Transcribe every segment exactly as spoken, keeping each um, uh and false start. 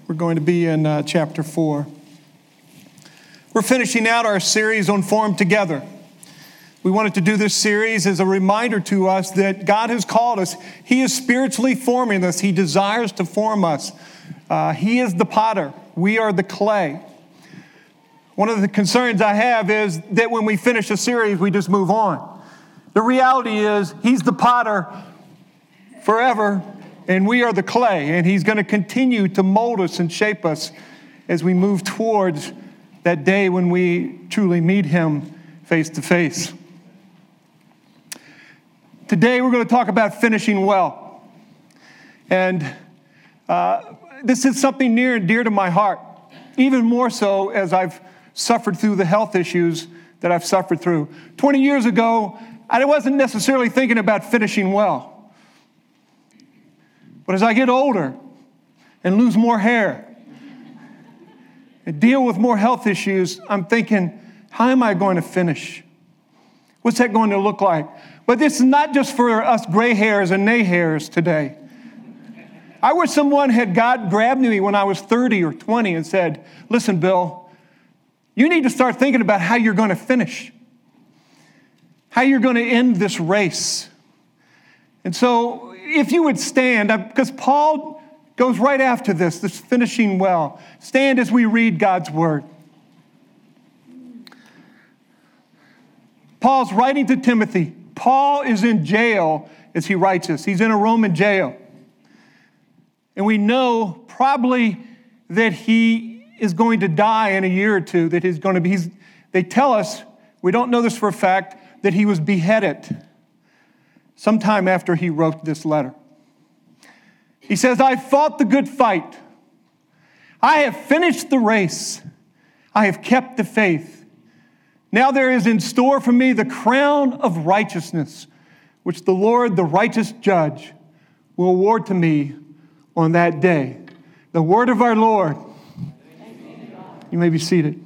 We're going to be in uh, chapter four. We're finishing out our series on Form Together. We wanted to do this series as a reminder to us that God has called us. He is spiritually forming us. He desires to form us. Uh, he is the potter. We are the clay. One of the concerns I have is that when we finish a series, we just move on. The reality is He's the potter forever, and we are the clay, and He's going to continue to mold us and shape us as we move towards that day when we truly meet Him face to face. Today we're going to talk about finishing well. And uh, this is something near and dear to my heart, even more so as I've suffered through the health issues that I've suffered through. twenty years ago, I wasn't necessarily thinking about finishing well. But as I get older and lose more hair and deal with more health issues, I'm thinking, how am I going to finish? What's that going to look like? But this is not just for us gray hairs and nay hairs today. I wish someone had God grabbed me when I was thirty or twenty and said, listen, Bill, you need to start thinking about how you're going to finish, how you're going to end this race. And so if you would stand, because Paul goes right after this, this finishing well. Stand as we read God's word. Paul's writing to Timothy. Paul is in jail as he writes this. He's in a Roman jail. And we know probably that he is going to die in a year or two, that he's going to be, he's, they tell us, we don't know this for a fact, that he was beheaded sometime after he wrote this letter. He says, I fought the good fight. I have finished the race. I have kept the faith. Now there is in store for me the crown of righteousness, which the Lord, the righteous judge, will award to me on that day. The word of our Lord. You may be seated.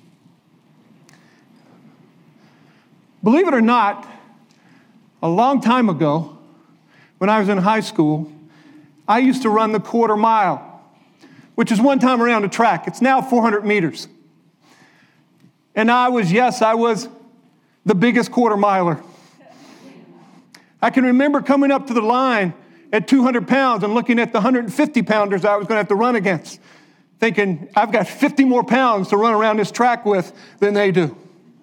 Believe it or not, a long time ago, when I was in high school, I used to run the quarter mile, which is one time around a track. It's now four hundred meters. And I was, yes, I was the biggest quarter miler. I can remember coming up to the line at two hundred pounds and looking at the one hundred fifty pounders I was going to have to run against, thinking, I've got fifty more pounds to run around this track with than they do.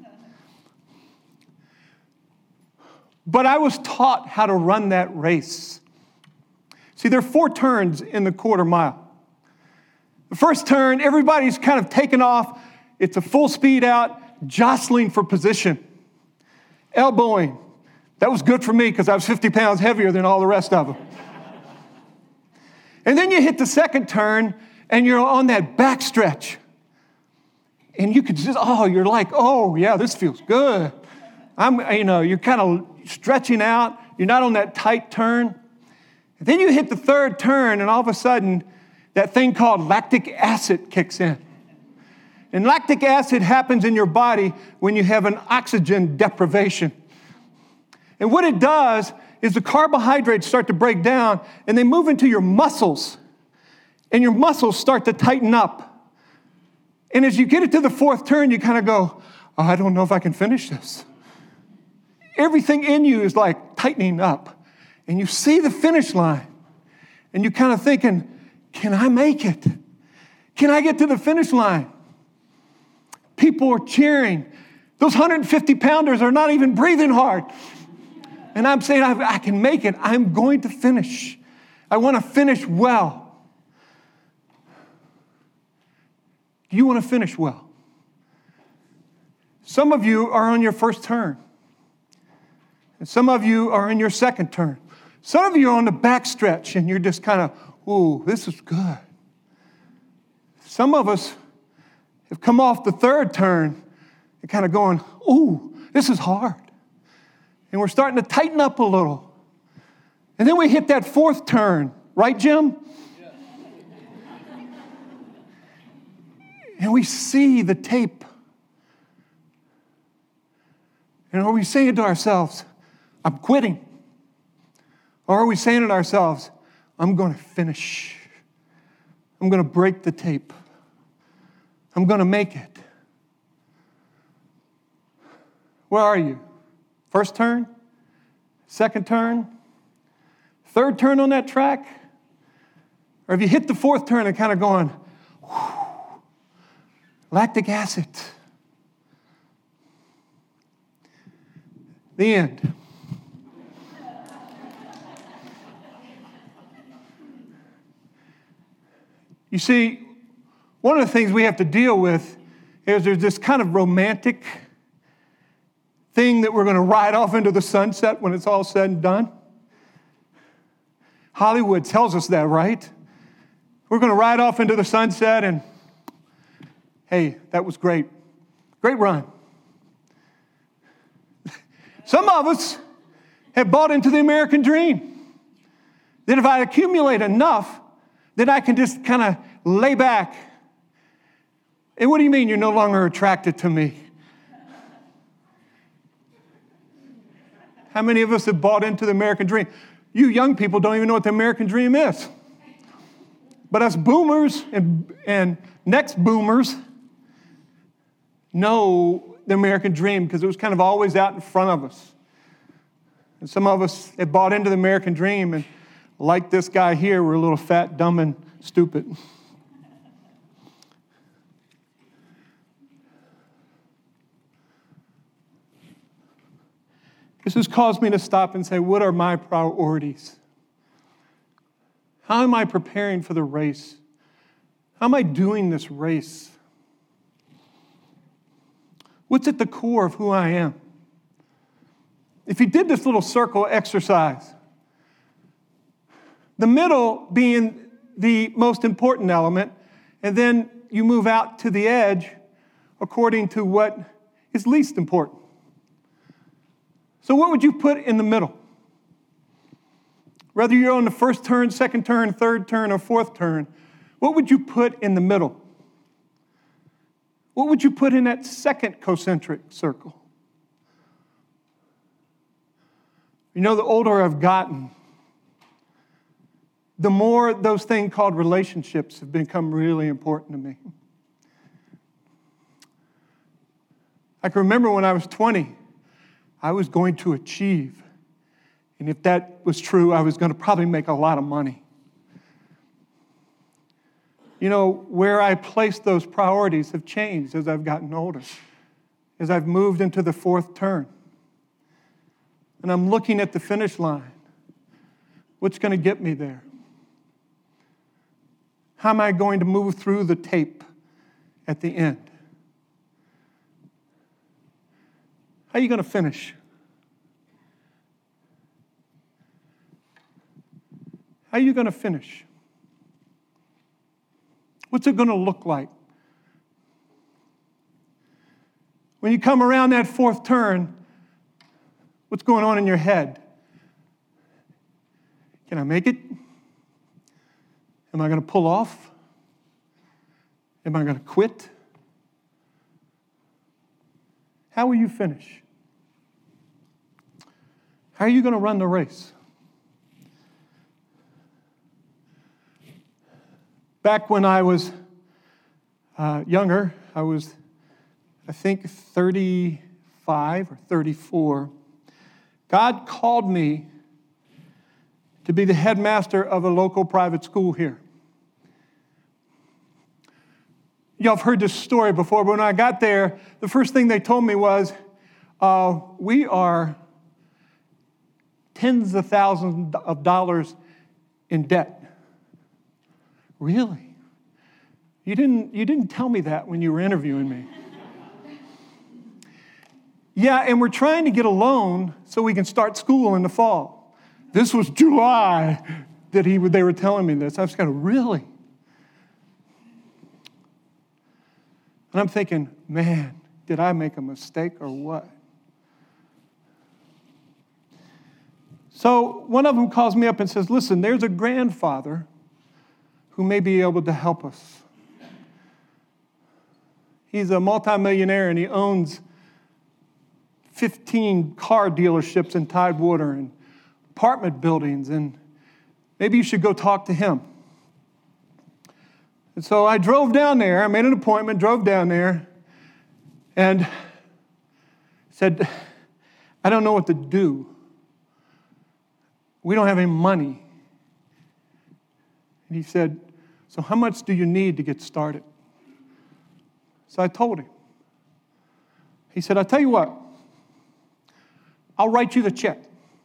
But I was taught how to run that race. See, there are four turns in the quarter mile. The first turn, everybody's kind of taken off. It's a full speed out, jostling for position, elbowing. That was good for me because I was fifty pounds heavier than all the rest of them. And then you hit the second turn and you're on that back stretch. And you could just, oh, you're like, oh, yeah, this feels good. I'm, you know, you're kind of stretching out. You're not on that tight turn. And then you hit the third turn and all of a sudden that thing called lactic acid kicks in. And lactic acid happens in your body when you have an oxygen deprivation. And what it does is the carbohydrates start to break down and they move into your muscles. And your muscles start to tighten up. And as you get it to the fourth turn, you kind of go, oh, I don't know if I can finish this. Everything in you is like tightening up. And you see the finish line. And you're kind of thinking, can I make it? Can I get to the finish line? People are cheering. Those one hundred fifty pounders are not even breathing hard. And I'm saying, I, I can make it. I'm going to finish. I want to finish well. Do you want to finish well? Some of you are on your first turn. And some of you are in your second turn. Some of you are on the back stretch and you're just kind of, ooh, this is good. Some of us have come off the third turn and kind of going, ooh, this is hard. And we're starting to tighten up a little. And then we hit that fourth turn. Right, Jim? Yeah. And we see the tape. And are we saying to ourselves, I'm quitting? Or are we saying to ourselves, I'm going to finish. I'm going to break the tape. I'm going to make it. Where are you? First turn? Second turn? Third turn on that track? Or have you hit the fourth turn and kind of going, whew, lactic acid? The end. You see, one of the things we have to deal with is there's this kind of romantic thing that we're going to ride off into the sunset when it's all said and done. Hollywood tells us that, right? We're going to ride off into the sunset and, hey, that was great. Great run. Some of us have bought into the American dream. That if I accumulate enough, then I can just kind of lay back. And what do you mean you're no longer attracted to me? How many of us have bought into the American dream? You young people don't even know what the American dream is. But us boomers and, and next boomers know the American dream because it was kind of always out in front of us. And some of us have bought into the American dream, and like this guy here, we're a little fat, dumb, and stupid. This has caused me to stop and say, what are my priorities? How am I preparing for the race? How am I doing this race? What's at the core of who I am? If you did this little circle exercise, the middle being the most important element, and then you move out to the edge according to what is least important. So what would you put in the middle? Whether you're on the first turn, second turn, third turn, or fourth turn, what would you put in the middle? What would you put in that second concentric circle? You know, the older I've gotten, the more those things called relationships have become really important to me. I can remember when I was twenty, I was going to achieve. And if that was true, I was going to probably make a lot of money. You know, where I place those priorities have changed as I've gotten older, as I've moved into the fourth turn. And I'm looking at the finish line. What's going to get me there? How am I going to move through the tape at the end? How are you going to finish? How are you going to finish? What's it going to look like? When you come around that fourth turn, what's going on in your head? Can I make it? Am I going to pull off? Am I going to quit? How will you finish? How are you going to run the race? Back when I was uh, younger, I was, I think, thirty-five or thirty-four. God called me to be the headmaster of a local private school here. Y'all have heard this story before, but when I got there, the first thing they told me was, uh, we are tens of thousands of dollars in debt. Really? You didn't, you didn't tell me that when you were interviewing me. Yeah, and we're trying to get a loan so we can start school in the fall. This was July that he they were telling me this. I was kind of, really? And I'm thinking, man, did I make a mistake or what? So one of them calls me up and says, listen, there's a grandfather who may be able to help us. He's a multimillionaire and he owns fifteen car dealerships in Tidewater and apartment buildings, and maybe you should go talk to him. And so I drove down there. I made an appointment, drove down there, and said, I don't know what to do. We don't have any money. And he said, so how much do you need to get started? So I told him. He said, I'll tell you what. I'll write you the check.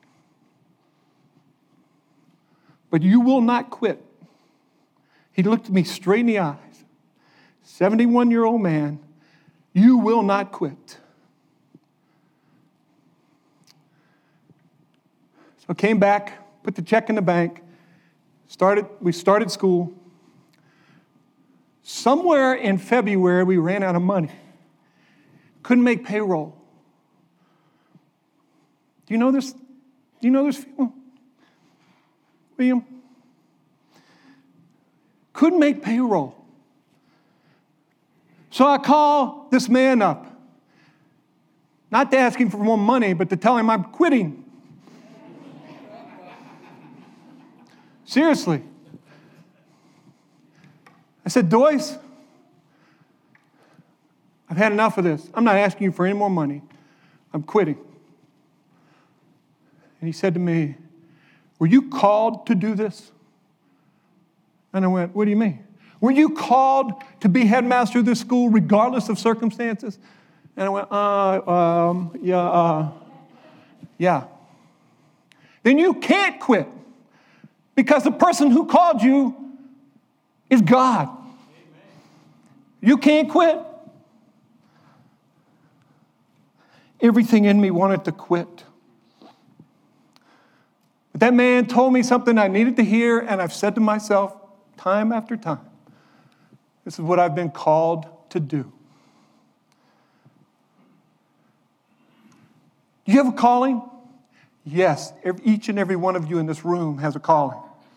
But you will not quit. He looked at me straight in the eyes. seventy-one-year-old man, you will not quit. So I came back, put the check in the bank, started. we started school. Somewhere in February, we ran out of money. Couldn't make payroll. Do you know this? Do you know this, William? Couldn't make payroll. So I call this man up, not to ask him for more money, but to tell him I'm quitting. Seriously. I said, Doyce, I've had enough of this. I'm not asking you for any more money. I'm quitting. And he said to me, were you called to do this? And I went, what do you mean? Were you called to be headmaster of this school regardless of circumstances? And I went, uh, um, yeah, uh, yeah. Then you can't quit because the person who called you is God. Amen. You can't quit. Everything in me wanted to quit. But that man told me something I needed to hear, and I've said to myself time after time, this is what I've been called to do. Do you have a calling? Yes, every, each and every one of you in this room has a calling.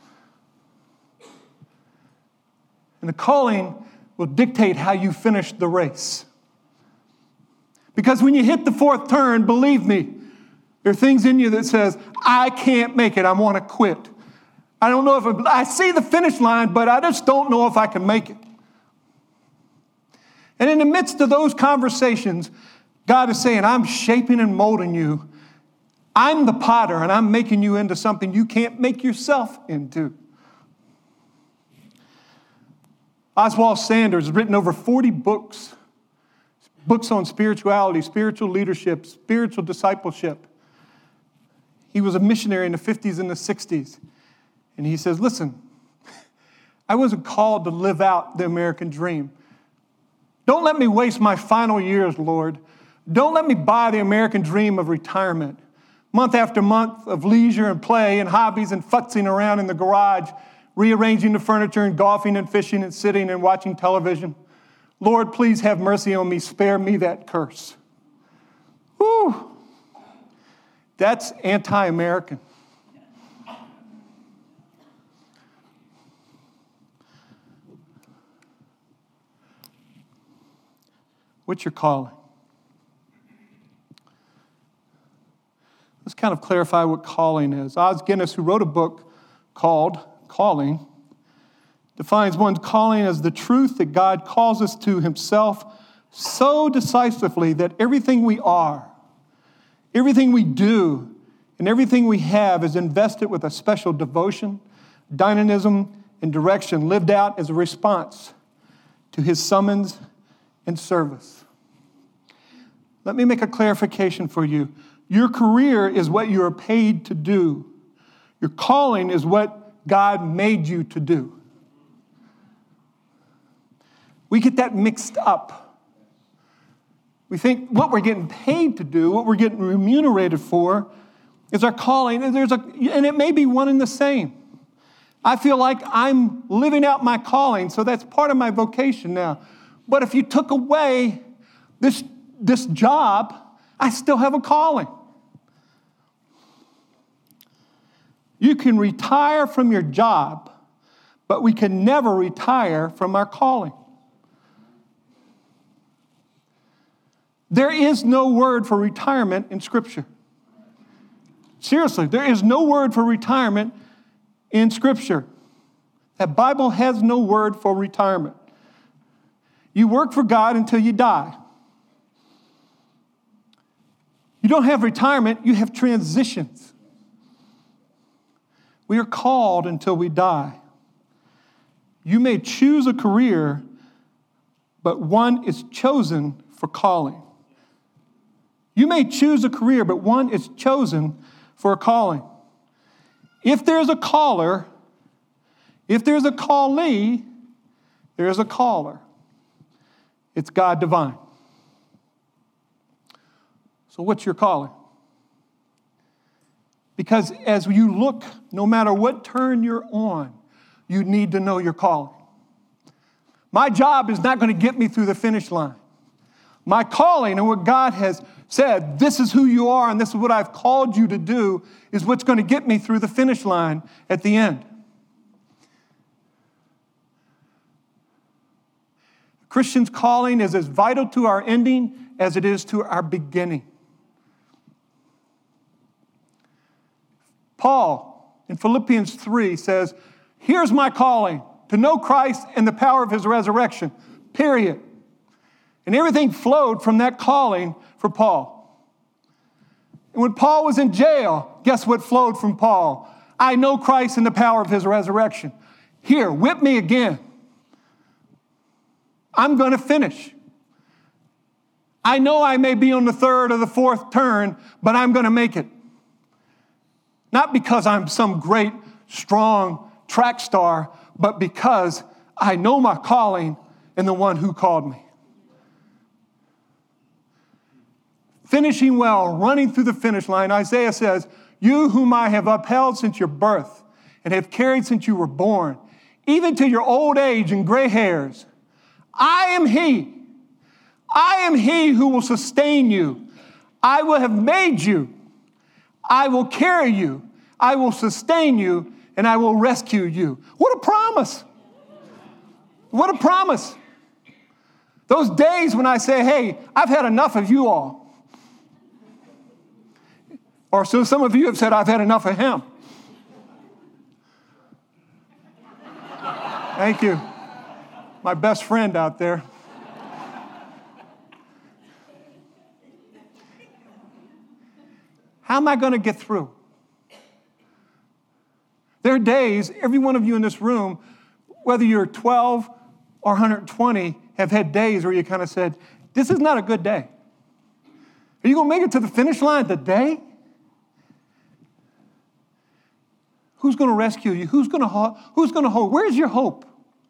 And the calling will dictate how you finish the race. Because when you hit the fourth turn, believe me, there are things in you that says, I can't make it, I want to quit. I don't know if, it, I see the finish line, but I just don't know if I can make it. And in the midst of those conversations, God is saying, I'm shaping and molding you. I'm the potter, and I'm making you into something you can't make yourself into. Oswald Sanders has written over forty books, books on spirituality, spiritual leadership, spiritual discipleship. He was a missionary in the fifties and the sixties. And he says, listen, I wasn't called to live out the American dream. Don't let me waste my final years, Lord. Don't let me buy the American dream of retirement. Month after month of leisure and play and hobbies and futzing around in the garage, rearranging the furniture and golfing and fishing and sitting and watching television. Lord, please have mercy on me. Spare me that curse. Whew. That's anti-American. What's your calling? Let's kind of clarify what calling is. Os Guinness, who wrote a book called Calling, defines one's calling as the truth that God calls us to himself so decisively that everything we are, everything we do, and everything we have is invested with a special devotion, dynamism, and direction lived out as a response to his summons and service. Let me make a clarification for you. Your career is what you are paid to do. Your calling is what God made you to do. We get that mixed up. We think what we're getting paid to do, what we're getting remunerated for, is our calling. And, there's a, and it may be one and the same. I feel like I'm living out my calling, so that's part of my vocation now. But if you took away this, this job, I still have a calling. You can retire from your job, but we can never retire from our calling. There is no word for retirement in Scripture. Seriously, there is no word for retirement in Scripture. That Bible has no word for retirement. You work for God until you die. You don't have retirement, you have transitions. We are called until we die. You may choose a career, but one is chosen for calling. You may choose a career, but one is chosen for a calling. If there's a caller, if there's a callee, there's a caller. It's God divine. So what's your calling? Because as you look, no matter what turn you're on, you need to know your calling. My job is not going to get me through the finish line. My calling and what God has said, this is who you are and this is what I've called you to do, is what's going to get me through the finish line at the end. A Christian's calling is as vital to our ending as it is to our beginning. Paul in Philippians three says, here's my calling, to know Christ and the power of his resurrection, period. And everything flowed from that calling for Paul. And when Paul was in jail, guess what flowed from Paul? I know Christ and the power of his resurrection. Here, whip me again. I'm going to finish. I know I may be on the third or the fourth turn, but I'm going to make it. Not because I'm some great, strong track star, but because I know my calling and the one who called me. Finishing well, running through the finish line, Isaiah says, you whom I have upheld since your birth and have carried since you were born, even to your old age and gray hairs, I am he. I am he who will sustain you. I will have made you. I will carry you. I will sustain you, and I will rescue you. What a promise. What a promise. Those days when I say, hey, I've had enough of you all. Or so some of you have said, I've had enough of him. Thank you. My best friend out there. How am I going to get through? There are days, every one of you in this room, whether you're twelve or one hundred twenty, have had days where you kind of said, this is not a good day. Are you going to make it to the finish line today? Who's going to rescue you? Who's going to hold? Who's going to hold? Where's your hope?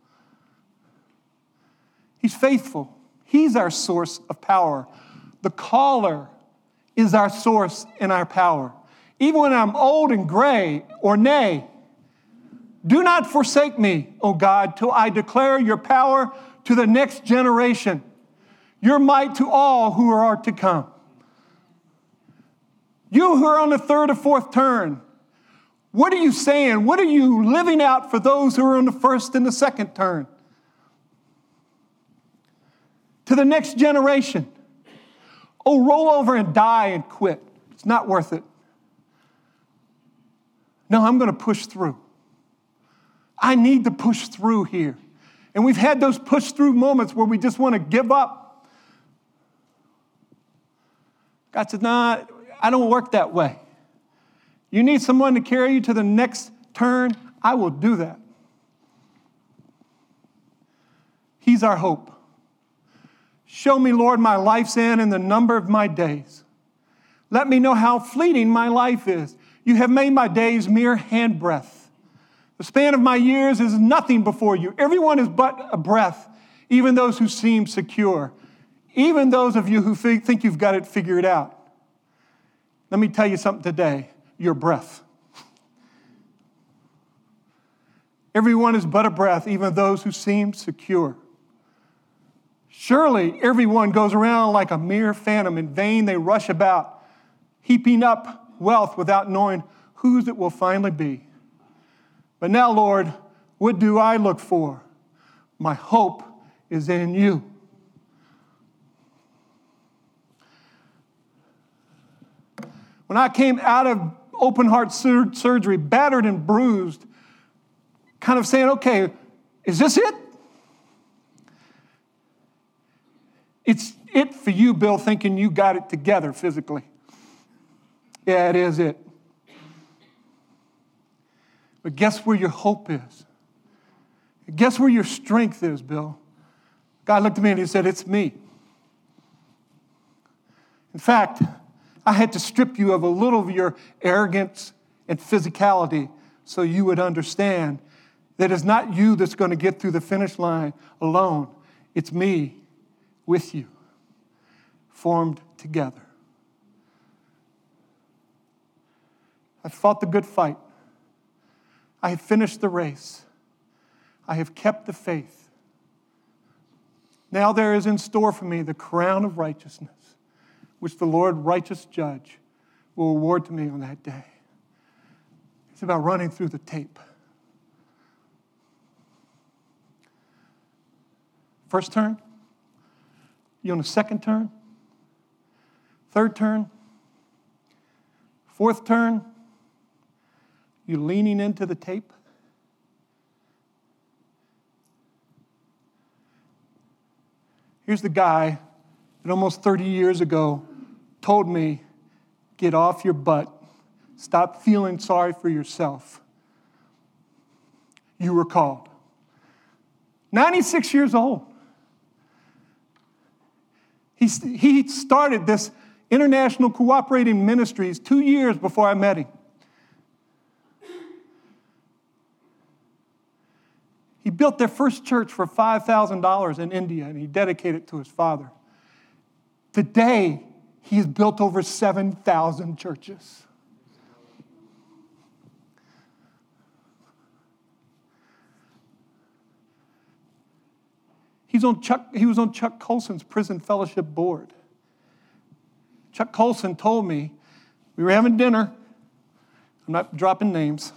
He's faithful. He's our source of power. The caller is our source and our power. Even when I'm old and gray or nay, do not forsake me, O God, till I declare your power to the next generation, your might to all who are to come. You who are on the third or fourth turn, what are you saying? What are you living out for those who are on the first and the second turn? To the next generation. Oh, roll over and die and quit. It's not worth it. No, I'm going to push through. I need to push through here. And we've had those push through moments where we just want to give up. God said, nah, I don't work that way. You need someone to carry you to the next turn? I will do that. He's our hope. Show me, Lord, my life's end and the number of my days. Let me know how fleeting my life is. You have made my days mere handbreadth. The span of my years is nothing before you. Everyone is but a breath, even those who seem secure, even those of you who think you've got it figured out. Let me tell you something today. Your breath. Everyone is but a breath, even those who seem secure. Surely everyone goes around like a mere phantom. In vain they rush about, heaping up wealth without knowing whose it will finally be. But now, Lord, what do I look for? My hope is in you. When I came out of open heart sur- surgery, battered and bruised, kind of saying, okay, is this it? It's it for you, Bill, thinking you got it together physically. Yeah, it is it. But guess where your hope is? Guess where your strength is, Bill? God looked at me and he said, it's me. In fact, I had to strip you of a little of your arrogance and physicality so you would understand that it's not you that's going to get through the finish line alone. It's me with you, formed together. I fought the good fight. I have finished the race. I have kept the faith. Now there is in store for me the crown of righteousness, which the Lord, righteous judge, will award to me on that day. It's about running through the tape. First turn? You on the second turn? Third turn? Fourth turn? You leaning into the tape? Here's the guy that almost thirty years ago told me, get off your butt. Stop feeling sorry for yourself. You were called. ninety-six years old. He, he started this International Cooperating Ministries two years before I met him. He built their first church for five thousand dollars in India, and he dedicated it to his father. Today, he has built over seven thousand churches. He's on Chuck, he was on Chuck Colson's Prison Fellowship board. Chuck Colson told me, we were having dinner. I'm not dropping names.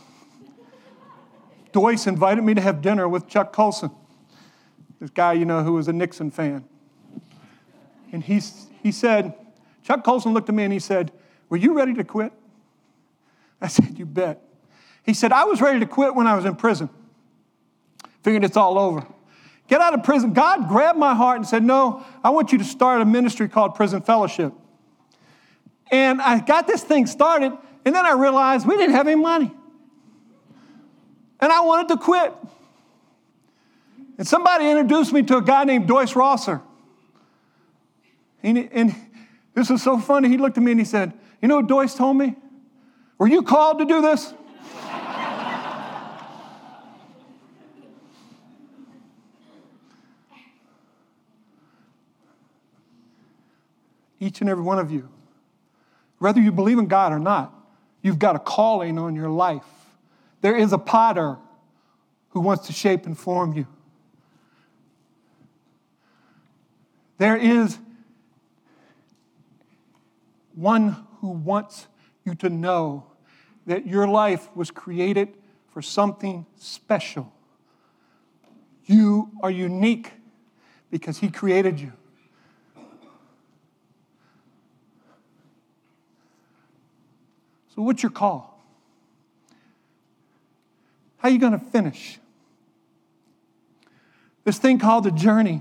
Doyce invited me to have dinner with Chuck Colson, this guy, you know, who was a Nixon fan. And he, he said, Chuck Colson looked at me and he said, were you ready to quit? I said, you bet. He said, I was ready to quit when I was in prison. Figured it's all over. Get out of prison. God grabbed my heart and said, no, I want you to start a ministry called Prison Fellowship. And I got this thing started, and then I realized we didn't have any money. And I wanted to quit. And somebody introduced me to a guy named Doyce Rosser. And, and this was so funny. He looked at me and he said, you know what Doyce told me? Were you called to do this? Each and every one of you, whether you believe in God or not, you've got a calling on your life. There is a potter who wants to shape and form you. There is one who wants you to know that your life was created for something special. You are unique because he created you. So what's your call? How are you going to finish? This thing called the journey.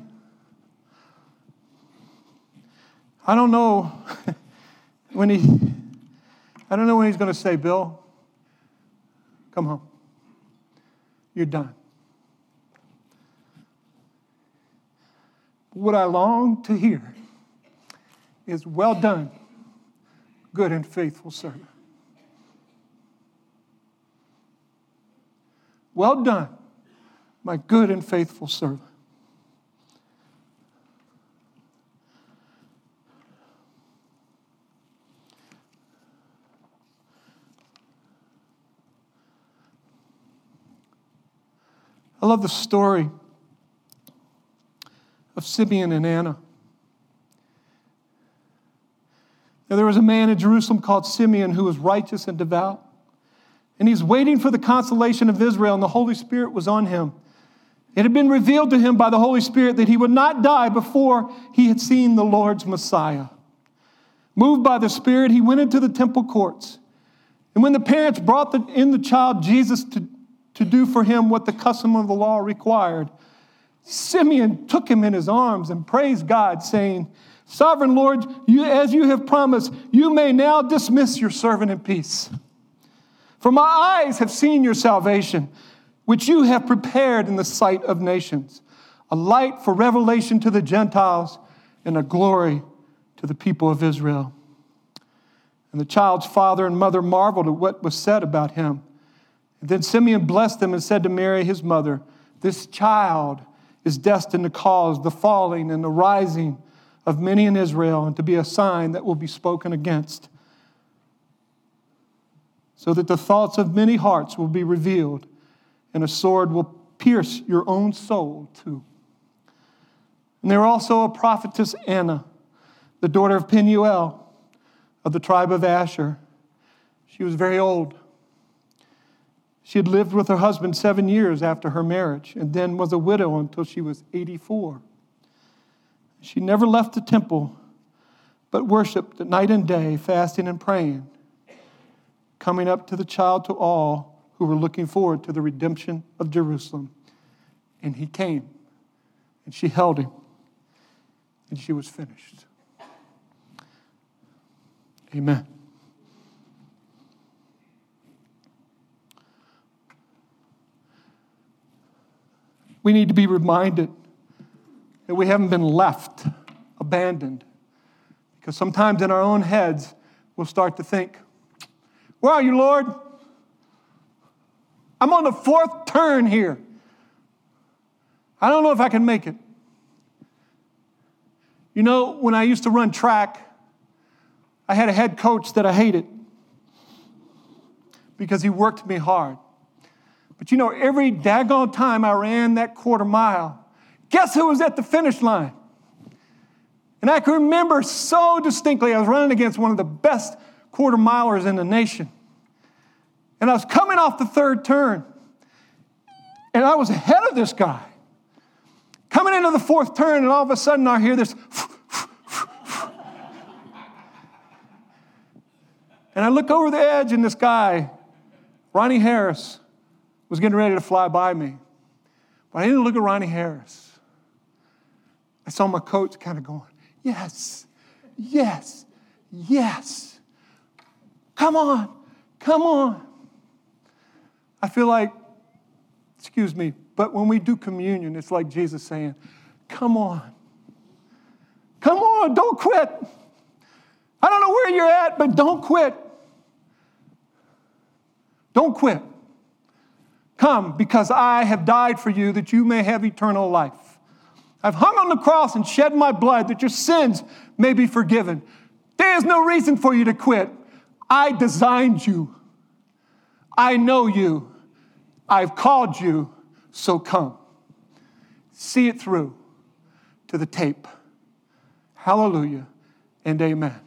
I don't know when he, I don't know when he's going to say, Bill, come home. You're done. What I long to hear is, well done, good and faithful servant. Well done, my good and faithful servant. I love the story of Simeon and Anna. Now, there was a man in Jerusalem called Simeon who was righteous and devout. And he's waiting for the consolation of Israel, and the Holy Spirit was on him. It had been revealed to him by the Holy Spirit that he would not die before he had seen the Lord's Messiah. Moved by the Spirit, he went into the temple courts. And when the parents brought the, in the child Jesus to, to do for him what the custom of the law required. Simeon took him in his arms and praised God, saying, Sovereign Lord, you, as you have promised, you may now dismiss your servant in peace. For my eyes have seen your salvation, which you have prepared in the sight of nations, a light for revelation to the Gentiles and a glory to the people of Israel. And the child's father and mother marveled at what was said about him. And then Simeon blessed them and said to Mary, his mother, This child is destined to cause the falling and the rising of many in Israel, and to be a sign that will be spoken against, so that the thoughts of many hearts will be revealed, and a sword will pierce your own soul too. And there also a prophetess Anna, the daughter of Penuel of the tribe of Asher. She was very old. She had lived with her husband seven years after her marriage, and then was a widow until she was eighty-four. She never left the temple, but worshiped night and day, fasting and praying, coming up to the child to all who were looking forward to the redemption of Jerusalem. And he came, and she held him, and she was finished. Amen. We need to be reminded that we haven't been left, abandoned. Because sometimes in our own heads, we'll start to think, where are you, Lord? I'm on the fourth turn here. I don't know if I can make it. You know, when I used to run track, I had a head coach that I hated because he worked me hard. But you know, every daggone time I ran that quarter mile, guess who was at the finish line? And I can remember so distinctly, I was running against one of the best quarter milers in the nation. And I was coming off the third turn. And I was ahead of this guy. Coming into the fourth turn, and all of a sudden I hear this. And I look over the edge, and this guy, Ronnie Harris, was getting ready to fly by me. But I didn't look at Ronnie Harris. I saw my coach kind of going, yes, yes, yes. Come on, come on. I feel like, excuse me, but when we do communion, it's like Jesus saying, come on. Come on, don't quit. I don't know where you're at, but don't quit. Don't quit. Come, because I have died for you that you may have eternal life. I've hung on the cross and shed my blood that your sins may be forgiven. There is no reason for you to quit. I designed you. I know you. I've called you, so come. See it through to the tape. Hallelujah and amen.